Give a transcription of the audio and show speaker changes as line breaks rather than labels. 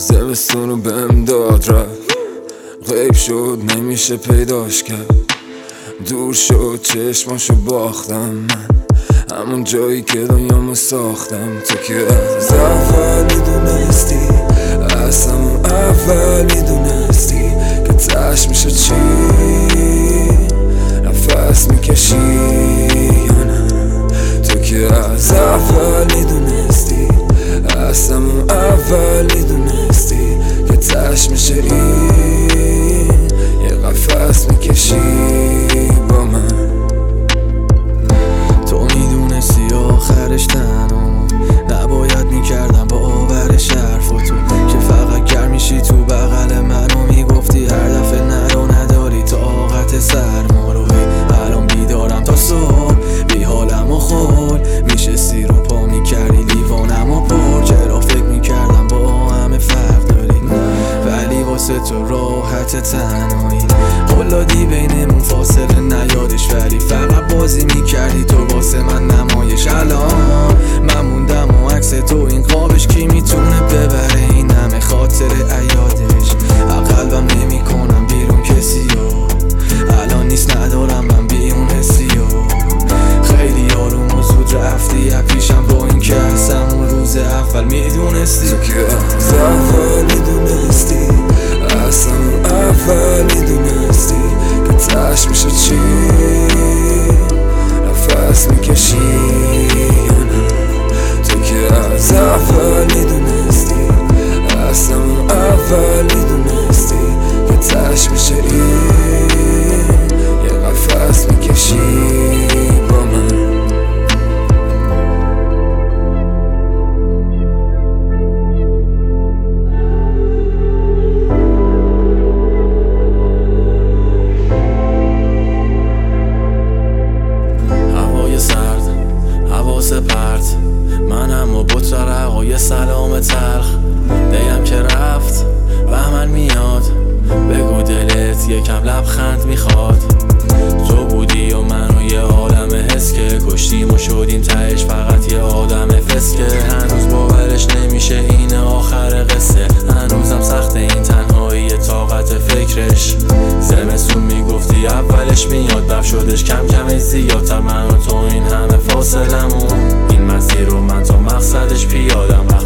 زمستون رو بهم داد رفت، غیب شد نمیشه پیداش کرد، دور شد چشماشو باختم من، همون جایی که دنیامو ساختم. تو که از اول میدونستی، از همون اول میدونستی که تش میشه چی، نفس میکشی یا نه. تو که از اول میدونستی، از همون اول میدونستی که تش میشه این، یه قفس میکشی با من.
تو میدونستی آخرش تنها نباید میکردم با آورش حرف تو، که فقط گرم میشی تو بغل منو میگفتی هر دفعه نرو نداری طاقت سرما رو. الان بیدارم تا صبح بی حالم و خول میشستی رو پا میکردی لیوانم و پر، چرا فکر میکردم با همه فرق داری، ولی واسه تو راحت تنهایی قلادی بینمون فاصله نیادش، ولی فقط بازی میکردی تو واسه من نمایش. الان من موندم و عکس تو این قابش کی میتونه ببره این همه خاطر ایادش. قلبم نمی کنم بیرون کسی و الان نیست ندارم من بی اون حسی و خیلی آروم و زود رفتی پیشم با این که از همون روز اول میدونستی.
تو که از اول میدونستی، از همون اول میدونستی که تش میشه چی، نفس میکشی یا نه. تو که از اول میدونستی، از همون اول میدونستی که تش میشه این، یه قفس میکشی با من.
پرت منم و بط رقای سلام تلخ، دیم که رفت بهمن میاد، بگو دلت یکم لبخند میخواد. تو بودی و من و یه عالم حس که کشتیم و شدیم تهش فقط یه آدم فسکه. هنوز باورش نمیشه این آخر قصه، هنوزم سخته این تنهایی طاقت فکرش. زمستون میگفتی اولش میاد، بف شدش کم کم زیادتر من و تو این همه فاصلمون، این مسیر رو من تا مقصدش پیادم.